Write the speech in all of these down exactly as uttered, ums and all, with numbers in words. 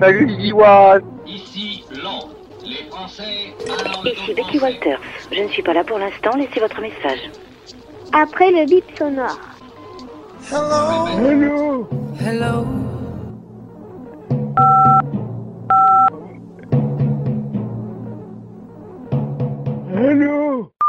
Salut Diwa. Ici Londres. Les Français parlent Ici aux Becky Français. Walters. Je ne suis pas là pour l'instant, laissez votre message. Après le bip sonore. Hello. Hello. Hello.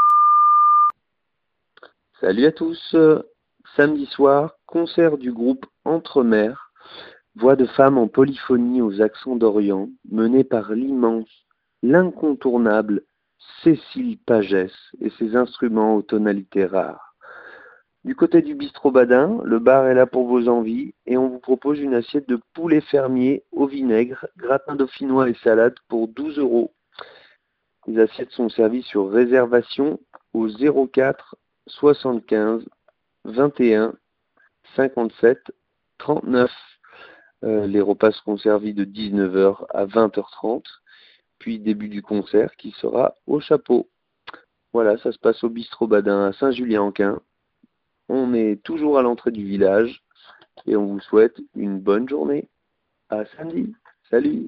Salut à tous. Euh, Samedi soir, concert du groupe Entremers, voix de femmes en polyphonie aux accents d'Orient, menée par l'immense, l'incontournable Cécile Pagès et ses instruments aux tonalités rares. Du côté du bistrot Badin, le bar est là pour vos envies et on vous propose une assiette de poulet fermier au vinaigre, gratin dauphinois et salade pour douze euros. Les assiettes sont servies sur réservation au zéro quatre soixante-quinze vingt et un cinquante-sept trente-neuf. Euh, les repas seront servis de dix-neuf heures à vingt heures trente, puis début du concert qui sera au chapeau. Voilà, ça se passe au bistrot Badin à Saint-Julien-en-Quin. On est toujours à l'entrée du village et on vous souhaite une bonne journée. À samedi. Salut.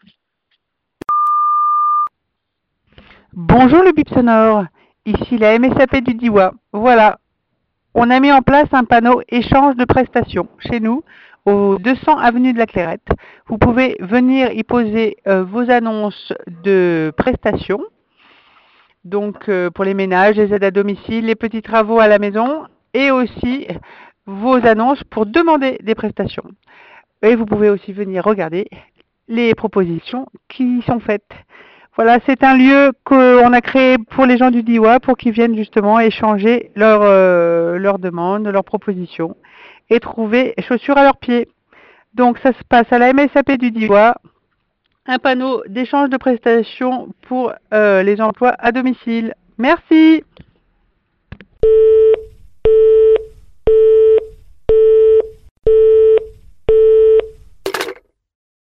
Bonjour le bip sonore, ici la M S A P du Diois. Voilà, on a mis en place un panneau échange de prestations chez nous au deux cents avenue de la Clairette. Vous pouvez venir y poser euh, vos annonces de prestations, donc euh, pour les ménages, les aides à domicile, les petits travaux à la maison et aussi vos annonces pour demander des prestations. Et vous pouvez aussi venir regarder les propositions qui sont faites. Voilà, c'est un lieu qu'on a créé pour les gens du Diois pour qu'ils viennent justement échanger leurs euh, leurs demandes, leurs propositions et trouver chaussures à leurs pieds. Donc ça se passe à la M S A P du Diois, un panneau d'échange de prestations pour euh, les emplois à domicile. Merci.